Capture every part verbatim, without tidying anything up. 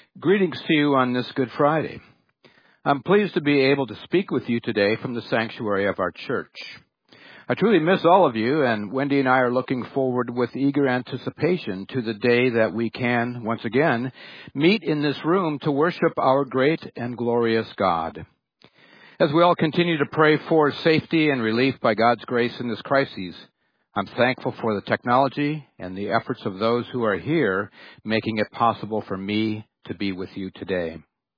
Greetings to you on this Good Friday. I'm pleased to be able to speak with you today from the sanctuary of our church. I truly miss all of you, and Wendy and I are looking forward with eager anticipation to the day that we can, once again, meet in this room to worship our great and glorious God. As we all continue to pray for safety and relief by God's grace in this crisis, I'm thankful for the technology and the efforts of those who are here, making it possible for me to be with you today.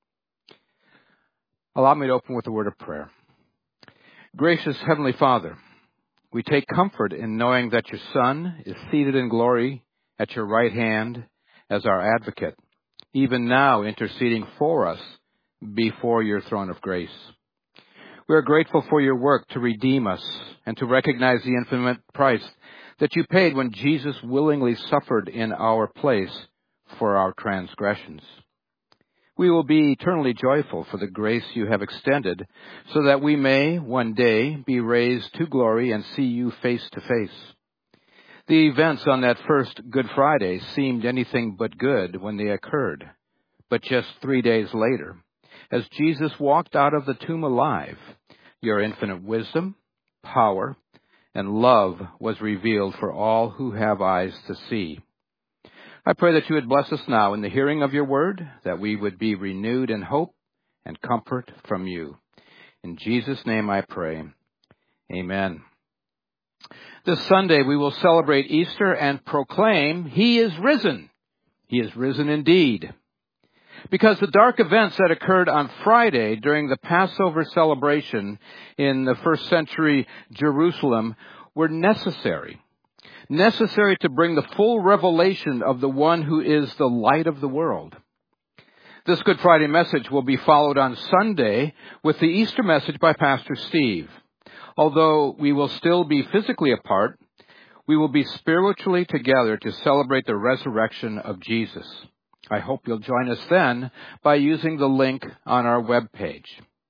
Allow me to open with a word of prayer. Gracious Heavenly Father, we take comfort in knowing that your Son is seated in glory at your right hand as our advocate, even now interceding for us before your throne of grace. We are grateful for your work to redeem us and to recognize the infinite price that you paid when Jesus willingly suffered in our place for our transgressions. We will be eternally joyful for the grace you have extended so that we may one day be raised to glory and see you face to face. The events on that first Good Friday seemed anything but good when they occurred, but just three days later, as Jesus walked out of the tomb alive, your infinite wisdom, power, and love was revealed for all who have eyes to see. I pray that you would bless us now in the hearing of your word, that we would be renewed in hope and comfort from you. In Jesus' name I pray. Amen. This Sunday we will celebrate Easter and proclaim, He is risen. He is risen indeed. Because the dark events that occurred on Friday during the Passover celebration in the first century Jerusalem were necessary. Necessary to bring the full revelation of the one who is the light of the world. This Good Friday message will be followed on Sunday with the Easter message by Pastor Steve. Although we will still be physically apart, we will be spiritually together to celebrate the resurrection of Jesus. I hope you'll join us then by using the link on our webpage.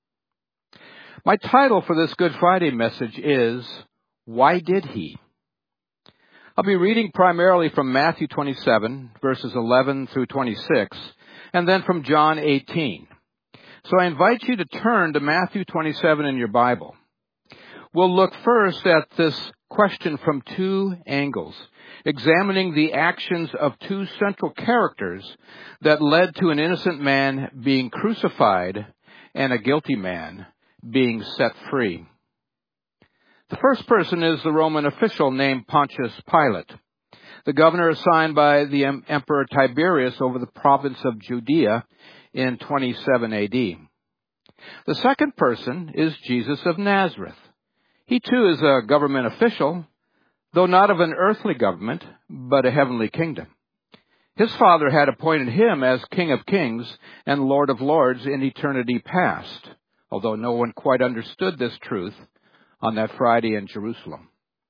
My title for this Good Friday message is, Why Did He? I'll be reading primarily from Matthew twenty-seven, verses eleven through twenty-six, and then from John eighteen. So I invite you to turn to Matthew twenty-seven in your Bible. We'll look first at this question from two angles, examining the actions of two central characters that led to an innocent man being crucified and a guilty man being set free. The first person is the Roman official named Pontius Pilate, the governor assigned by the Emperor Tiberius over the province of Judea in twenty-seven A D. The second person is Jesus of Nazareth. He too is a government official, though not of an earthly government, but a heavenly kingdom. His Father had appointed him as King of Kings and Lord of Lords in eternity past, although no one quite understood this truth on that Friday in Jerusalem.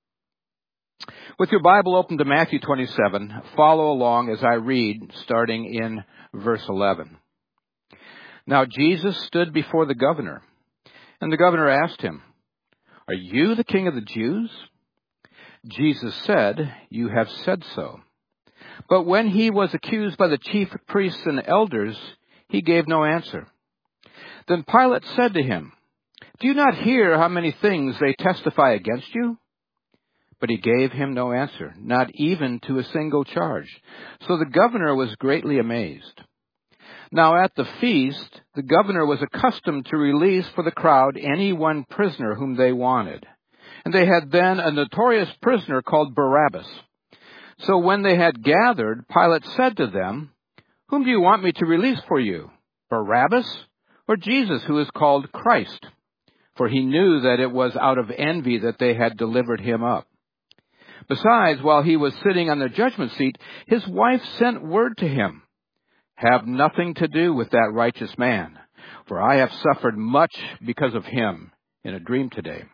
With your Bible open to Matthew twenty-seven, follow along as I read, starting in verse eleven. Now Jesus stood before the governor, and the governor asked him, "Are you the king of the Jews?" Jesus said, "You have said so." But when he was accused by the chief priests and elders, he gave no answer. Then Pilate said to him, "Do you not hear how many things they testify against you?" But he gave him no answer, not even to a single charge. So the governor was greatly amazed. Now at the feast, the governor was accustomed to release for the crowd any one prisoner whom they wanted. And they had then a notorious prisoner called Barabbas. So when they had gathered, Pilate said to them, "Whom do you want me to release for you, Barabbas or Jesus, who is called Christ?" For he knew that it was out of envy that they had delivered him up. Besides, while he was sitting on the judgment seat, his wife sent word to him, "Have nothing to do with that righteous man, for I have suffered much because of him in a dream today."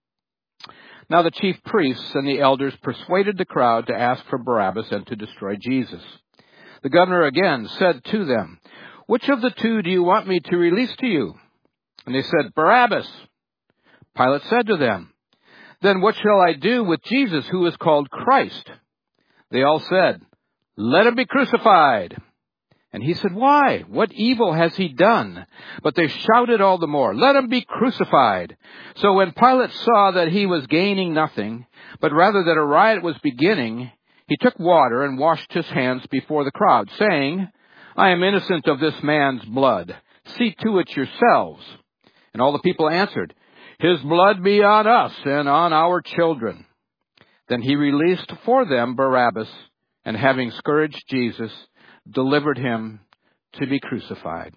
Now the chief priests and the elders persuaded the crowd to ask for Barabbas and to destroy Jesus. The governor again said to them, "Which of the two do you want me to release to you?" And they said, "Barabbas." Pilate said to them, "Then what shall I do with Jesus, who is called Christ?" They all said, "Let him be crucified." And he said, "Why? What evil has he done?" But they shouted all the more, "Let him be crucified." So when Pilate saw that he was gaining nothing, but rather that a riot was beginning, he took water and washed his hands before the crowd, saying, "I am innocent of this man's blood. See to it yourselves." And all the people answered, "His blood be on us and on our children." Then he released for them Barabbas, and having scourged Jesus, delivered him to be crucified.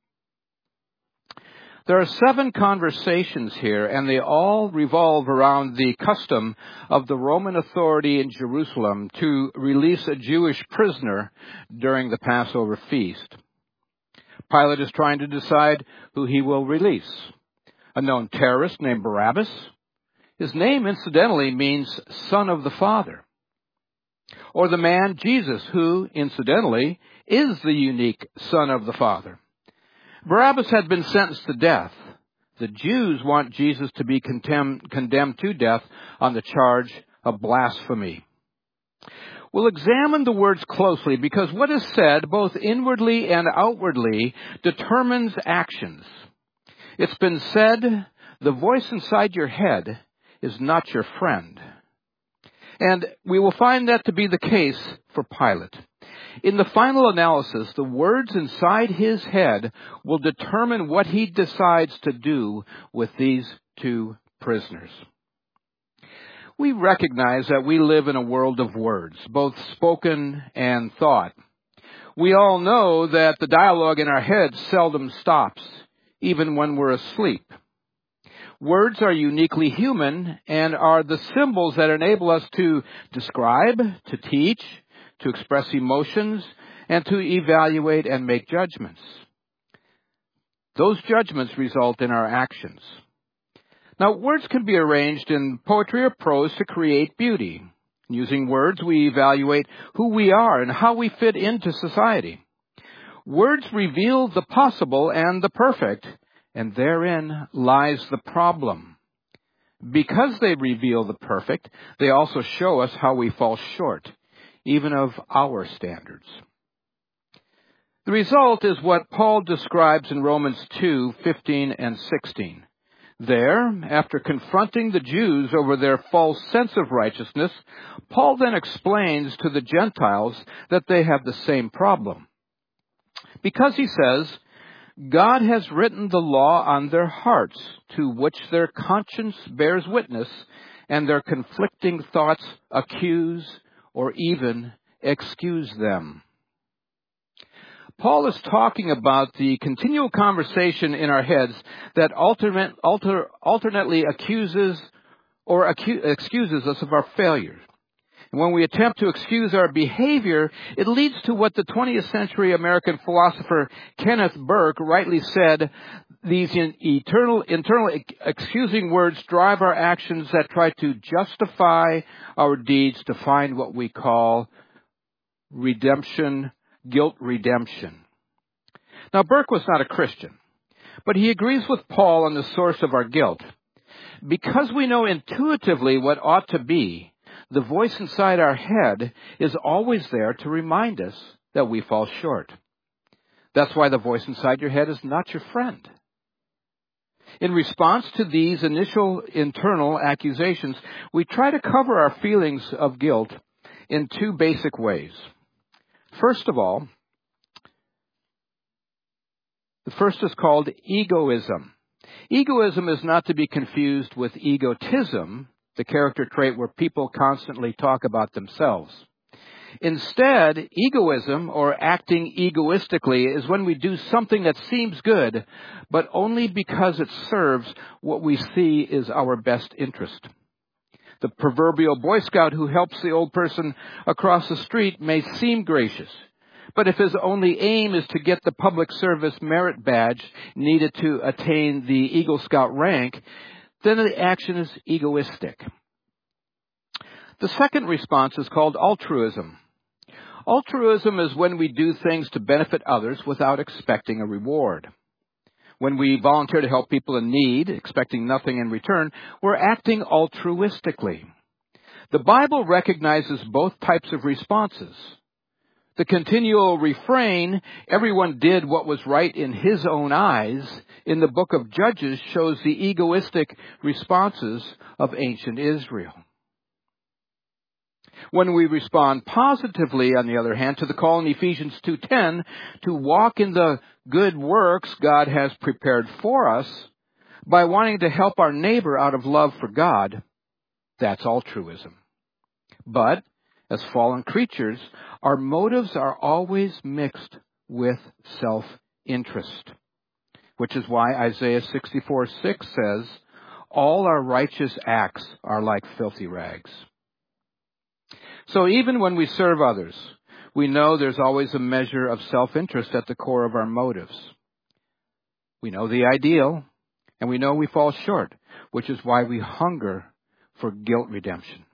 There are seven conversations here, and they all revolve around the custom of the Roman authority in Jerusalem to release a Jewish prisoner during the Passover feast. Pilate is trying to decide who he will release. A known terrorist named Barabbas. His name, incidentally, means son of the Father. Or the man Jesus, who, incidentally, is the unique Son of the Father. Barabbas had been sentenced to death. The Jews want Jesus to be condemned, condemned to death on the charge of blasphemy. We'll examine the words closely because what is said, both inwardly and outwardly, determines actions. It's been said, the voice inside your head is not your friend. And we will find that to be the case for Pilate. In the final analysis, the words inside his head will determine what he decides to do with these two prisoners. We recognize that we live in a world of words, both spoken and thought. We all know that the dialogue in our heads seldom stops, even when we're asleep. Words are uniquely human and are the symbols that enable us to describe, to teach, to express emotions, and to evaluate and make judgments. Those judgments result in our actions. Now, words can be arranged in poetry or prose to create beauty. Using words, we evaluate who we are and how we fit into society. Words reveal the possible and the perfect, and therein lies the problem. Because they reveal the perfect, they also show us how we fall short, even of our standards. The result is what Paul describes in Romans two, fifteen and sixteen. There, after confronting the Jews over their false sense of righteousness, Paul then explains to the Gentiles that they have the same problem. Because he says, God has written the law on their hearts, to which their conscience bears witness, and their conflicting thoughts accuse or even excuse them. Paul is talking about the continual conversation in our heads that alternate, alter, alternately accuses or acu- excuses us of our failures. And when we attempt to excuse our behavior, it leads to what the twentieth century American philosopher Kenneth Burke rightly said, these eternal, internal excusing words drive our actions that try to justify our deeds to find what we call redemption, guilt redemption. Now, Burke was not a Christian, but he agrees with Paul on the source of our guilt. Because we know intuitively what ought to be, the voice inside our head is always there to remind us that we fall short. That's why the voice inside your head is not your friend. In response to these initial internal accusations, we try to cover our feelings of guilt in two basic ways. First of all, the first is called egoism. Egoism is not to be confused with egotism, the character trait where people constantly talk about themselves. Instead, egoism, or acting egoistically, is when we do something that seems good, but only because it serves what we see is our best interest. The proverbial Boy Scout who helps the old person across the street may seem gracious, but if his only aim is to get the public service merit badge needed to attain the Eagle Scout rank, then the action is egoistic. The second response is called altruism. Altruism is when we do things to benefit others without expecting a reward. When we volunteer to help people in need, expecting nothing in return, we're acting altruistically. The Bible recognizes both types of responses. The continual refrain, everyone did what was right in his own eyes, in the book of Judges shows the egoistic responses of ancient Israel. When we respond positively, on the other hand, to the call in Ephesians two ten to walk in the good works God has prepared for us by wanting to help our neighbor out of love for God, that's altruism. But as fallen creatures, our motives are always mixed with self-interest, which is why Isaiah sixty-four six says, all our righteous acts are like filthy rags. So even when we serve others, we know there's always a measure of self-interest at the core of our motives. We know the ideal, and we know we fall short, which is why we hunger for guilt redemption.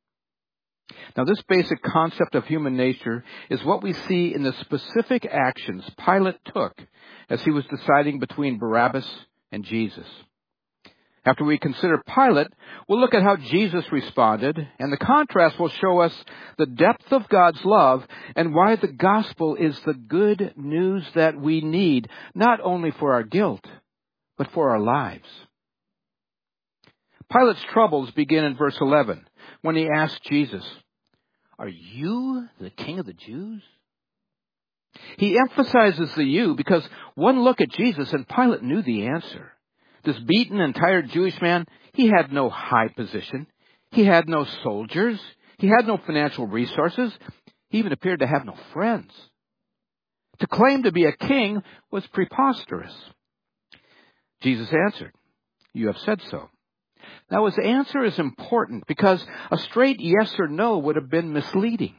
Now, this basic concept of human nature is what we see in the specific actions Pilate took as he was deciding between Barabbas and Jesus. After we consider Pilate, we'll look at how Jesus responded, and the contrast will show us the depth of God's love and why the gospel is the good news that we need, not only for our guilt, but for our lives. Pilate's troubles begin in verse eleven, when he asked Jesus, "Are you the king of the Jews?" He emphasizes the you because one look at Jesus and Pilate knew the answer. This beaten and tired Jewish man, he had no high position. He had no soldiers. He had no financial resources. He even appeared to have no friends. To claim to be a king was preposterous. Jesus answered, "You have said so." Now, his answer is important because a straight yes or no would have been misleading.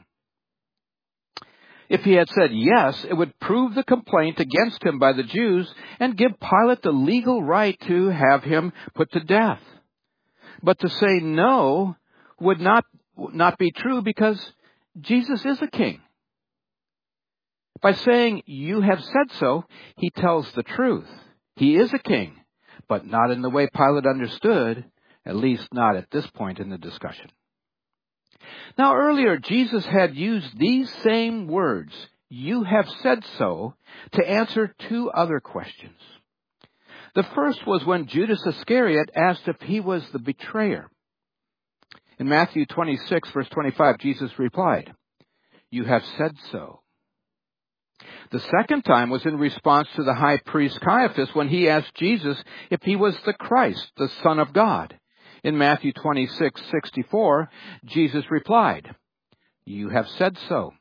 If he had said yes, it would prove the complaint against him by the Jews and give Pilate the legal right to have him put to death. But to say no would not, not be true because Jesus is a king. By saying, "You have said so," he tells the truth. He is a king, but not in the way Pilate understood, at least not at this point in the discussion. Now, earlier, Jesus had used these same words, "You have said so," to answer two other questions. The first was when Judas Iscariot asked if he was the betrayer. In Matthew twenty-six, verse twenty-five, Jesus replied, "You have said so." The second time was in response to the high priest Caiaphas when he asked Jesus if he was the Christ, the Son of God. In Matthew twenty-six sixty-four, Jesus replied, "You have said so."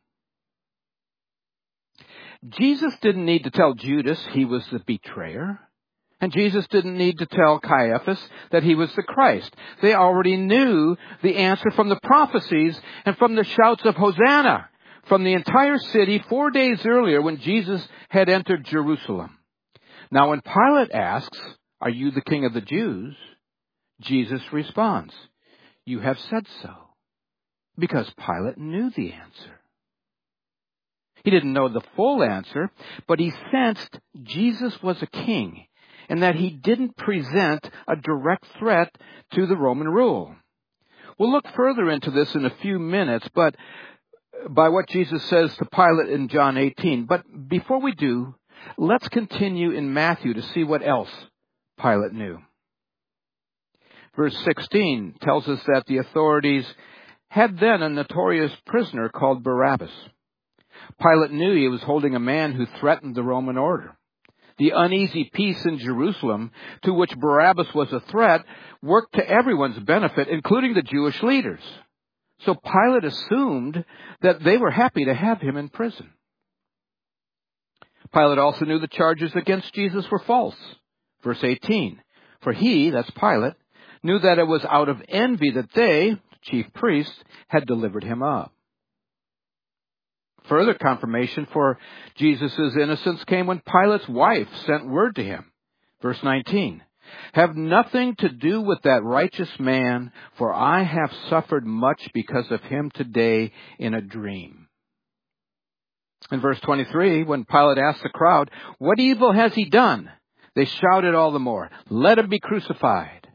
Jesus didn't need to tell Judas he was the betrayer. And Jesus didn't need to tell Caiaphas that he was the Christ. They already knew the answer from the prophecies and from the shouts of Hosanna from the entire city four days earlier when Jesus had entered Jerusalem. Now, when Pilate asks, "Are you the king of the Jews?" Jesus responds, "You have said so," because Pilate knew the answer. He didn't know the full answer, but he sensed Jesus was a king and that he didn't present a direct threat to the Roman rule. We'll look further into this in a few minutes, but by what Jesus says to Pilate in John eighteen. But before we do, let's continue in Matthew to see what else Pilate knew. Verse sixteen tells us that the authorities had then a notorious prisoner called Barabbas. Pilate knew he was holding a man who threatened the Roman order. The uneasy peace in Jerusalem, to which Barabbas was a threat, worked to everyone's benefit, including the Jewish leaders. So Pilate assumed that they were happy to have him in prison. Pilate also knew the charges against Jesus were false. Verse eighteen, "For he," that's Pilate, "knew that it was out of envy that they," chief priests, "had delivered him up." Further confirmation for Jesus' innocence came when Pilate's wife sent word to him. Verse nineteen, "Have nothing to do with that righteous man, for I have suffered much because of him today in a dream." In verse twenty-three, when Pilate asked the crowd, "What evil has he done?" they shouted all the more, "Let him be crucified."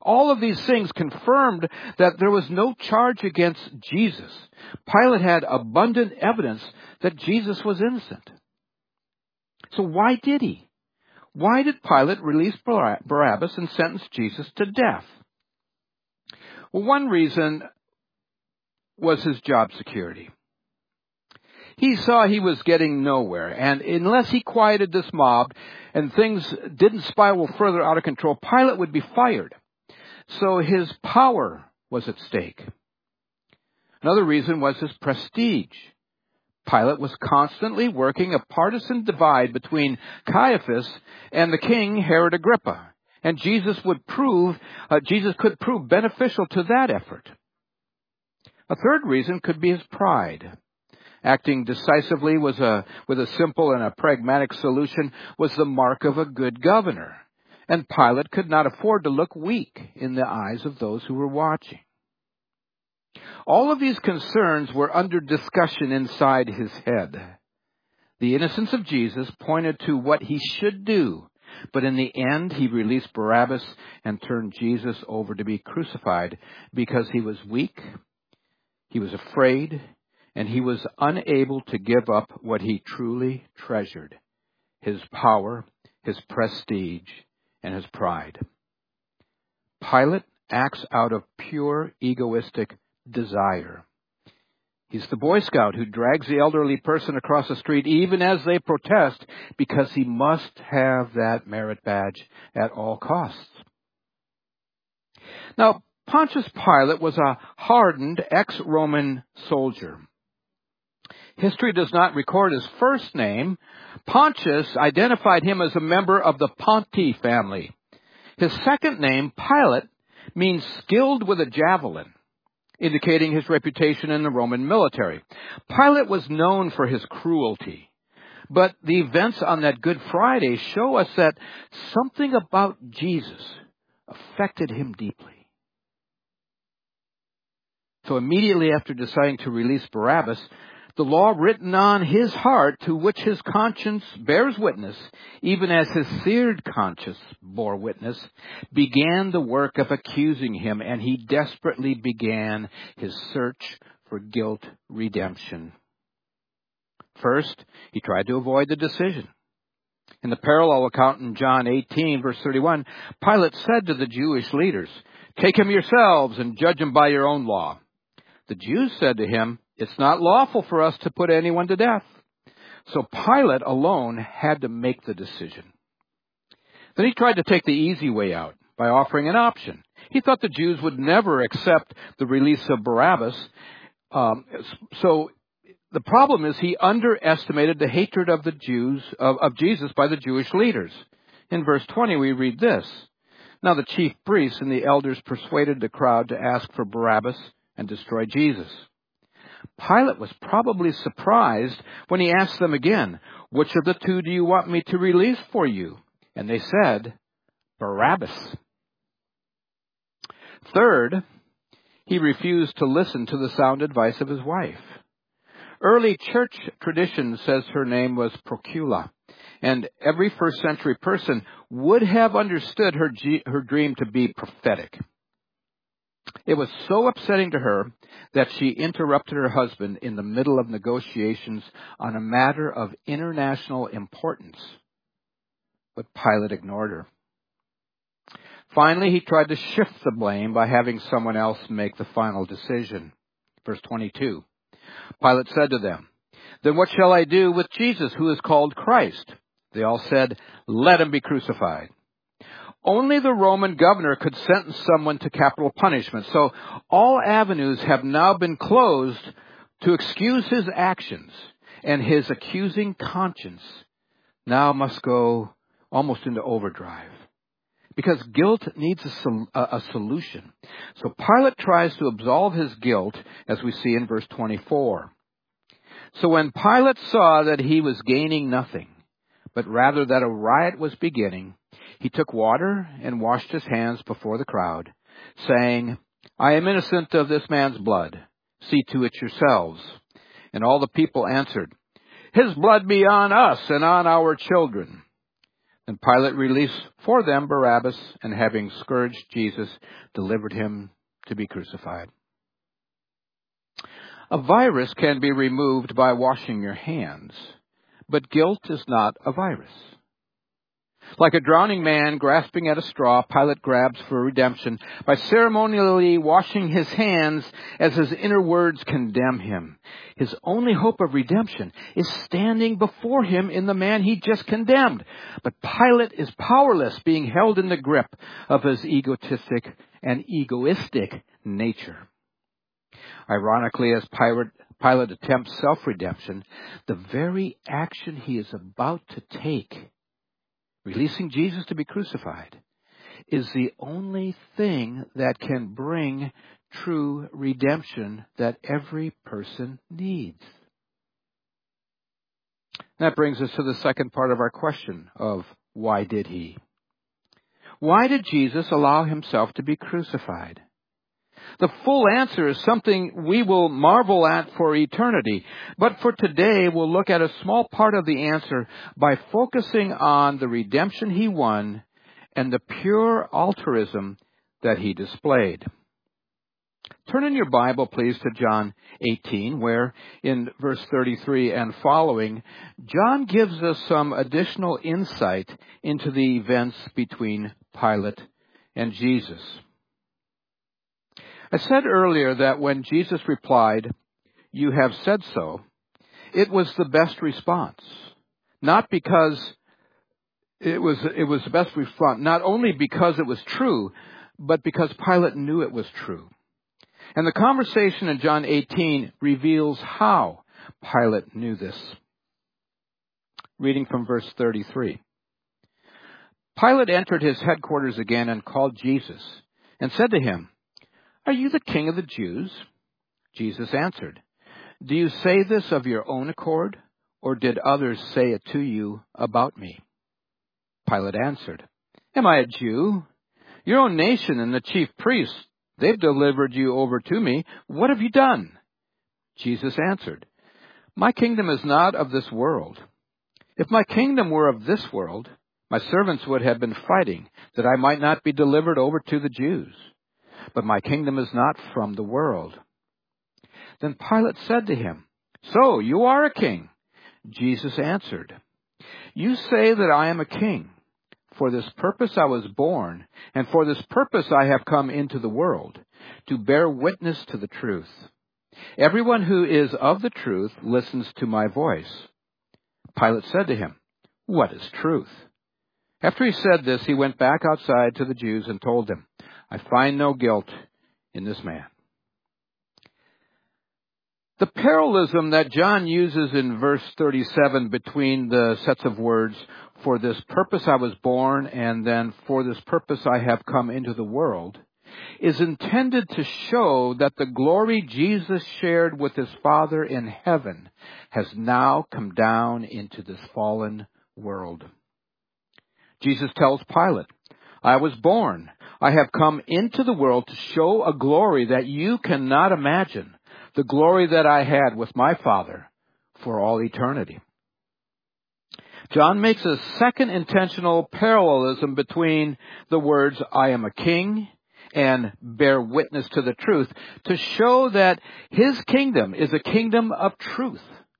All of these things confirmed that there was no charge against Jesus. Pilate had abundant evidence that Jesus was innocent. So why did he? Why did Pilate release Barabbas and sentence Jesus to death? Well, one reason was his job security. He saw he was getting nowhere, and unless he quieted this mob and things didn't spiral further out of control, Pilate would be fired. So his power was at stake. Another reason was his prestige. Pilate was constantly working a partisan divide between Caiaphas and the king Herod Agrippa, and Jesus would prove uh, Jesus could prove beneficial to that effort. A third reason could be his pride. Acting decisively was a, with a simple and a pragmatic solution was the mark of a good governor. And Pilate could not afford to look weak in the eyes of those who were watching. All of these concerns were under discussion inside his head. The innocence of Jesus pointed to what he should do, but in the end he released Barabbas and turned Jesus over to be crucified because he was weak, he was afraid, and he was unable to give up what he truly treasured, his power, his prestige, and his pride. Pilate acts out of pure egoistic desire. He's the Boy Scout who drags the elderly person across the street even as they protest because he must have that merit badge at all costs. Now, Pontius Pilate was a hardened ex-Roman soldier. History does not record his first name. Pontius identified him as a member of the Ponti family. His second name, Pilate, means skilled with a javelin, indicating his reputation in the Roman military. Pilate was known for his cruelty, but the events on that Good Friday show us that something about Jesus affected him deeply. So immediately after deciding to release Barabbas, the law written on his heart, to which his conscience bears witness, even as his seared conscience bore witness, began the work of accusing him, and he desperately began his search for guilt redemption. First, he tried to avoid the decision. In the parallel account in John eighteen, verse thirty-one, Pilate said to the Jewish leaders, "Take him yourselves and judge him by your own law." The Jews said to him, "It's not lawful for us to put anyone to death." So Pilate alone had to make the decision. Then he tried to take the easy way out by offering an option. He thought the Jews would never accept the release of Barabbas. Um, so the problem is he underestimated the hatred of the Jews, of, of Jesus by the Jewish leaders. In verse twenty, we read this. Now the chief priests and the elders persuaded the crowd to ask for Barabbas and destroy Jesus. Pilate was probably surprised when he asked them again, "Which of the two do you want me to release for you?" And they said, "Barabbas." Third, he refused to listen to the sound advice of his wife. Early church tradition says her name was Procula, and every first century person would have understood her, G- her dream to be prophetic. It was so upsetting to her that she interrupted her husband in the middle of negotiations on a matter of international importance. But Pilate ignored her. Finally, he tried to shift the blame by having someone else make the final decision. Verse twenty-two. Pilate said to them, "Then what shall I do with Jesus, who is called Christ?" They all said, "Let him be crucified." Only the Roman governor could sentence someone to capital punishment, so all avenues have now been closed to excuse his actions, and his accusing conscience now must go almost into overdrive, because guilt needs a, sol- a solution. So Pilate tries to absolve his guilt, as we see in verse twenty-four. So when Pilate saw that he was gaining nothing, but rather that a riot was beginning, he took water and washed his hands before the crowd, saying, "I am innocent of this man's blood. See to it yourselves." And all the people answered, "His blood be on us and on our children." And Pilate released for them Barabbas, and having scourged Jesus, delivered him to be crucified. A virus can be removed by washing your hands, but guilt is not a virus. Like a drowning man grasping at a straw, Pilate grabs for redemption by ceremonially washing his hands as his inner words condemn him. His only hope of redemption is standing before him in the man he just condemned. But Pilate is powerless, being held in the grip of his egotistic and egoistic nature. Ironically, as Pilate, Pilate attempts self-redemption, the very action he is about to take, releasing Jesus to be crucified, is the only thing that can bring true redemption that every person needs. That brings us to the second part of our question of why did he? Why did Jesus allow himself to be crucified? The full answer is something we will marvel at for eternity. But for today, we'll look at a small part of the answer by focusing on the redemption he won and the pure altruism that he displayed. Turn in your Bible, please, to John eighteen, where in verse thirty-three and following, John gives us some additional insight into the events between Pilate and Jesus. I said earlier that when Jesus replied, "You have said so," it was the best response. Not because it was, it was the best response, not only because it was true, but because Pilate knew it was true. And the conversation in John eighteen reveals how Pilate knew this. Reading from verse thirty-three. Pilate entered his headquarters again and called Jesus and said to him, "Are you the king of the Jews?" Jesus answered, "Do you say this of your own accord, or did others say it to you about me?" Pilate answered, "Am I a Jew? Your own nation and the chief priests, they've delivered you over to me. What have you done?" Jesus answered, "My kingdom is not of this world. If my kingdom were of this world, my servants would have been fighting that I might not be delivered over to the Jews. But my kingdom is not from the world." Then Pilate said to him, "So you are a king?" Jesus answered, "You say that I am a king. For this purpose I was born, and for this purpose I have come into the world, to bear witness to the truth. Everyone who is of the truth listens to my voice." Pilate said to him, "What is truth?" After he said this, he went back outside to the Jews and told them, "I find no guilt in this man." The parallelism that John uses in verse thirty-seven between the sets of words, "For this purpose I was born," and then "For this purpose I have come into the world," is intended to show that the glory Jesus shared with his Father in heaven has now come down into this fallen world. Jesus tells Pilate, "I was born. I have come into the world to show a glory that you cannot imagine, the glory that I had with my Father for all eternity." John makes a second intentional parallelism between the words, "I am a king," and "bear witness to the truth," to show that his kingdom is a kingdom of truth.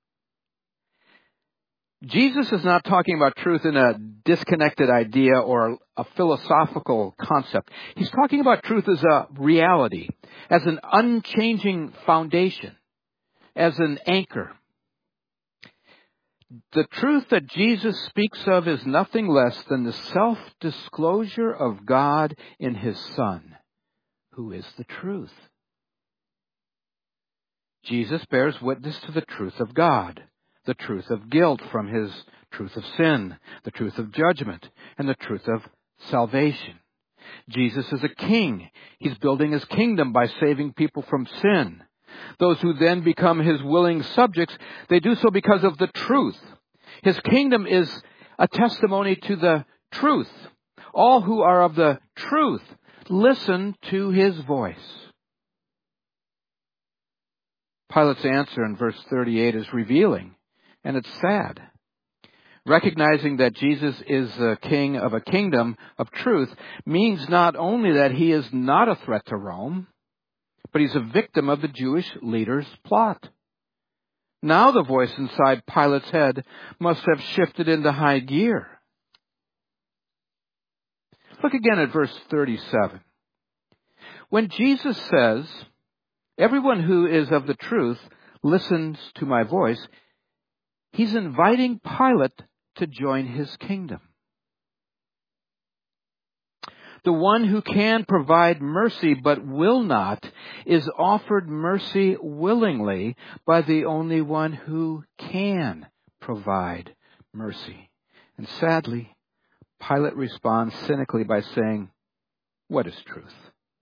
Jesus is not talking about truth in a disconnected idea or a philosophical concept. He's talking about truth as a reality, as an unchanging foundation, as an anchor. The truth that Jesus speaks of is nothing less than the self-disclosure of God in his Son, who is the truth. Jesus bears witness to the truth of God, the truth of guilt from his truth of sin, the truth of judgment, and the truth of salvation. Jesus is a king. He's building his kingdom by saving people from sin. Those who then become his willing subjects, they do so because of the truth. His kingdom is a testimony to the truth. All who are of the truth listen to his voice. Pilate's answer in verse thirty-eight is revealing, and it's sad. Recognizing that Jesus is the king of a kingdom of truth means not only that he is not a threat to Rome, but he's a victim of the Jewish leaders' plot. Now the voice inside Pilate's head must have shifted into high gear. Look again at verse thirty-seven. When Jesus says, "Everyone who is of the truth listens to my voice," he's inviting Pilate to join his kingdom. The one who can provide mercy but will not is offered mercy willingly by the only one who can provide mercy. And sadly, Pilate responds cynically by saying, "What is truth?"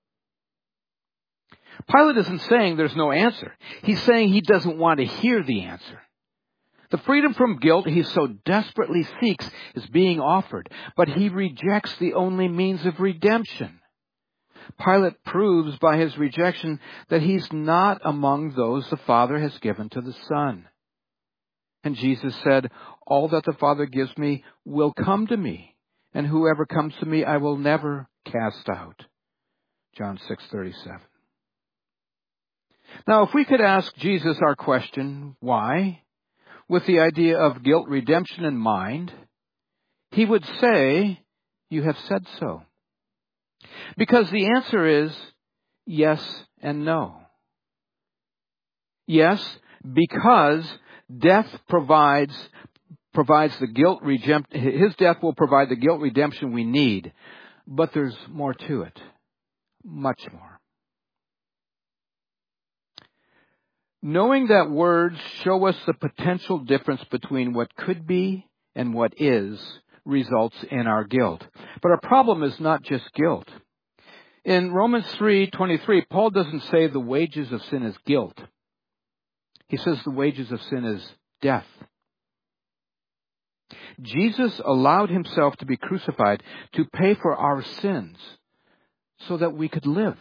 Pilate isn't saying there's no answer. He's saying he doesn't want to hear the answer. The freedom from guilt he so desperately seeks is being offered, but he rejects the only means of redemption. Pilate proves by his rejection that he's not among those the Father has given to the Son. And Jesus said, "All that the Father gives me will come to me, and whoever comes to me I will never cast out." John six thirty-seven. Now, if we could ask Jesus our question, why, with the idea of guilt redemption in mind, he would say, "You have said so." Because the answer is yes and no. Yes, because death provides provides the guilt redemption. His death will provide the guilt redemption we need. But there's more to it. Much more. Knowing that words show us the potential difference between what could be and what is results in our guilt. But our problem is not just guilt. In Romans three twenty-three, Paul doesn't say the wages of sin is guilt. He says the wages of sin is death. Jesus allowed himself to be crucified to pay for our sins so that we could live.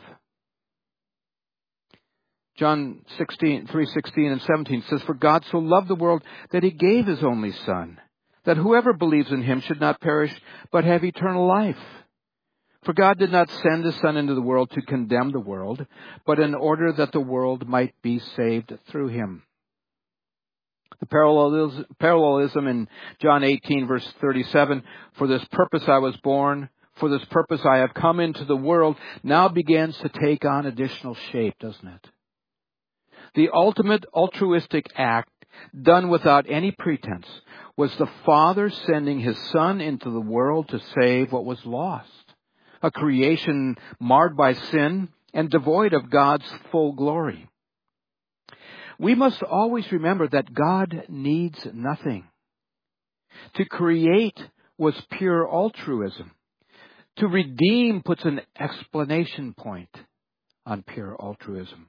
John sixteen, three sixteen and seventeen says, "For God so loved the world that he gave his only Son, that whoever believes in him should not perish, but have eternal life. For God did not send his Son into the world to condemn the world, but in order that the world might be saved through him." The parallelism in John eighteen, verse thirty-seven, "For this purpose I was born, for this purpose I have come into the world," now begins to take on additional shape, doesn't it? The ultimate altruistic act, done without any pretense, was the Father sending his Son into the world to save what was lost, a creation marred by sin and devoid of God's full glory. We must always remember that God needs nothing. To create was pure altruism. To redeem puts an exclamation point on pure altruism.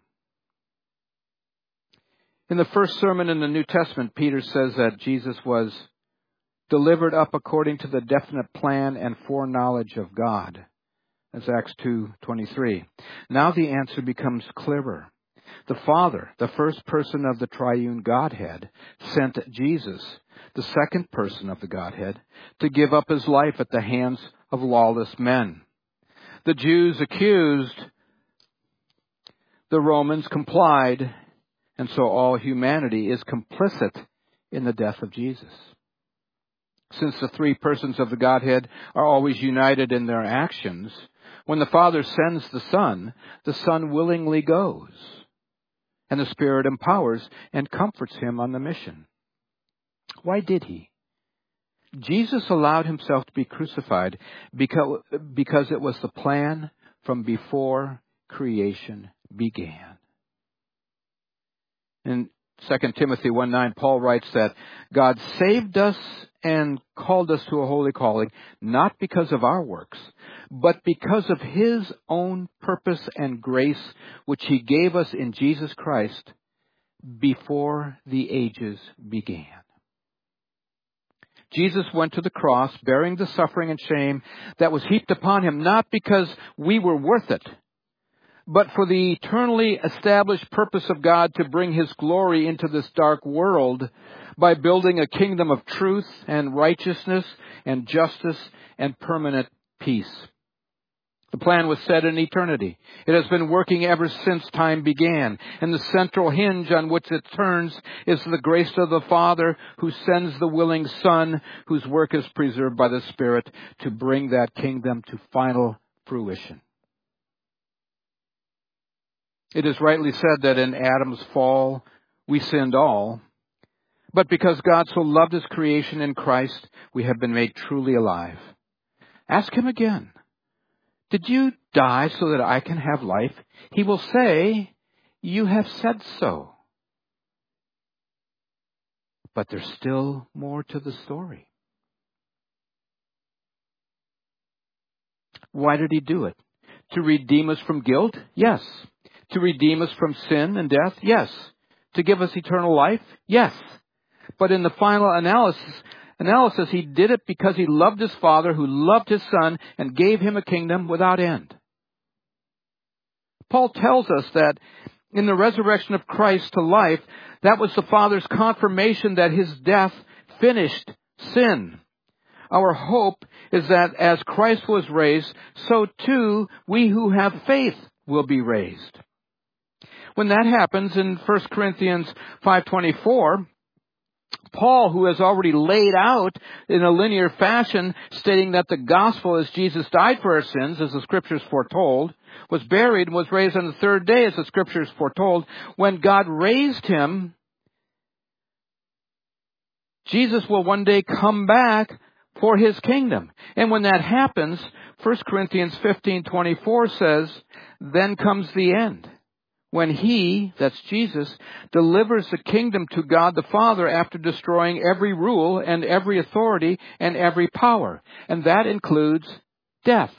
In the first sermon in the New Testament, Peter says that Jesus was delivered up according to the definite plan and foreknowledge of God. That's Acts two twenty-three. Now the answer becomes clearer. The Father, the first person of the triune Godhead, sent Jesus, the second person of the Godhead, to give up his life at the hands of lawless men. The Jews accused, the Romans complied, and so all humanity is complicit in the death of Jesus. Since the three persons of the Godhead are always united in their actions, when the Father sends the Son, the Son willingly goes, and the Spirit empowers and comforts him on the mission. Why did he? Jesus allowed himself to be crucified because, because it was the plan from before creation began. In Second Timothy one nine, Paul writes that God saved us and called us to a holy calling, not because of our works, but because of his own purpose and grace, which he gave us in Jesus Christ before the ages began. Jesus went to the cross bearing the suffering and shame that was heaped upon him, not because we were worth it, but for the eternally established purpose of God to bring His glory into this dark world by building a kingdom of truth and righteousness and justice and permanent peace. The plan was set in eternity. It has been working ever since time began, and the central hinge on which it turns is the grace of the Father who sends the willing Son, whose work is preserved by the Spirit, to bring that kingdom to final fruition. It is rightly said that in Adam's fall, we sinned all, but because God so loved His creation in Christ, we have been made truly alive. Ask Him again. Did you die so that I can have life? He will say, you have said so. But there's still more to the story. Why did He do it? To redeem us from guilt? Yes. To redeem us from sin and death? Yes. To give us eternal life? Yes. But in the final analysis, Analysis, He did it because He loved His Father, who loved His Son, and gave Him a kingdom without end. Paul tells us that in the resurrection of Christ to life, that was the Father's confirmation that His death finished sin. Our hope is that as Christ was raised, so too we who have faith will be raised. When that happens in First Corinthians five twenty-four, Paul, who has already laid out in a linear fashion, stating that the gospel is Jesus died for our sins, as the Scriptures foretold, was buried and was raised on the third day, as the Scriptures foretold. When God raised Him, Jesus will one day come back for His kingdom. And when that happens, First Corinthians fifteen twenty-four says, then comes the end, when He, that's Jesus, delivers the kingdom to God the Father after destroying every rule and every authority and every power. And that includes death.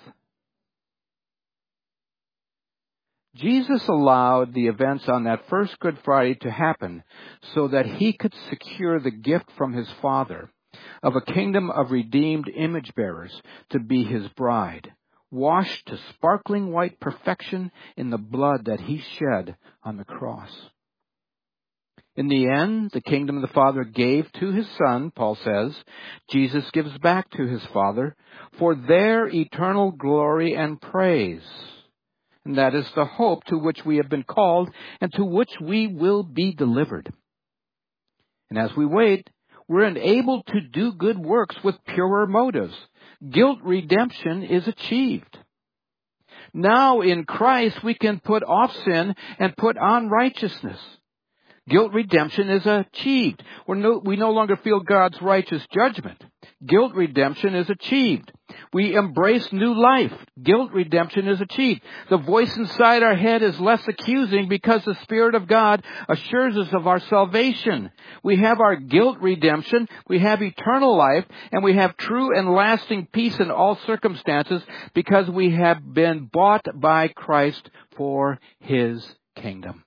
Jesus allowed the events on that first Good Friday to happen so that He could secure the gift from His Father of a kingdom of redeemed image bearers to be His bride, washed to sparkling white perfection in the blood that He shed on the cross. In the end, the kingdom the Father gave to His Son, Paul says, Jesus gives back to His Father for their eternal glory and praise. And that is the hope to which we have been called and to which we will be delivered. And as we wait, we're enabled to do good works with purer motives. Guilt redemption is achieved. Now in Christ we can put off sin and put on righteousness. Guilt redemption is achieved. We're no, we no longer feel God's righteous judgment. Guilt redemption is achieved. We embrace new life. Guilt redemption is achieved. The voice inside our head is less accusing because the Spirit of God assures us of our salvation. We have our guilt redemption, we have eternal life, and we have true and lasting peace in all circumstances because we have been bought by Christ for His kingdom.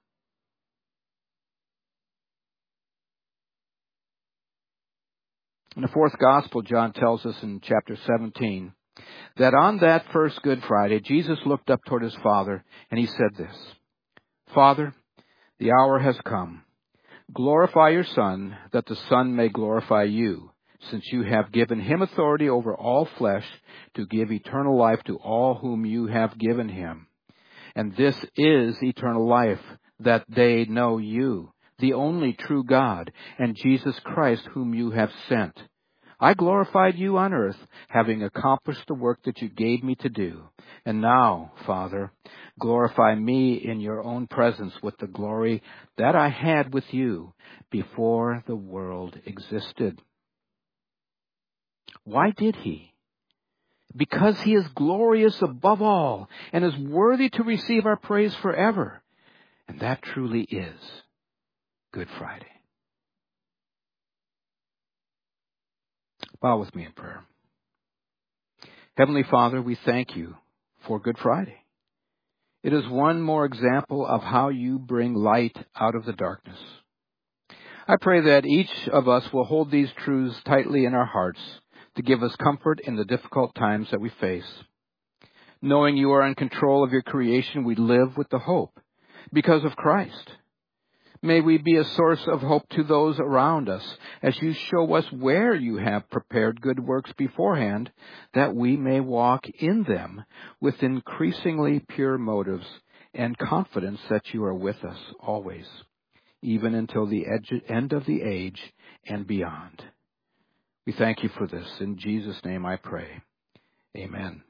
In the fourth gospel, John tells us in chapter seventeen that on that first Good Friday, Jesus looked up toward His Father and He said this, Father, the hour has come. Glorify your Son, that the Son may glorify you, since you have given Him authority over all flesh to give eternal life to all whom you have given Him. And this is eternal life, that they know you, the only true God, and Jesus Christ whom you have sent. I glorified you on earth, having accomplished the work that you gave me to do. And now, Father, glorify me in your own presence with the glory that I had with you before the world existed. Why did He? Because He is glorious above all and is worthy to receive our praise forever. And that truly is Good Friday. Bow with me in prayer. Heavenly Father, we thank you for Good Friday. It is one more example of how you bring light out of the darkness. I pray that each of us will hold these truths tightly in our hearts to give us comfort in the difficult times that we face. Knowing you are in control of your creation, we live with the hope because of Christ. May we be a source of hope to those around us as you show us where you have prepared good works beforehand, that we may walk in them with increasingly pure motives and confidence that you are with us always, even until the edge, end of the age and beyond. We thank you for this. In Jesus' name I pray. Amen.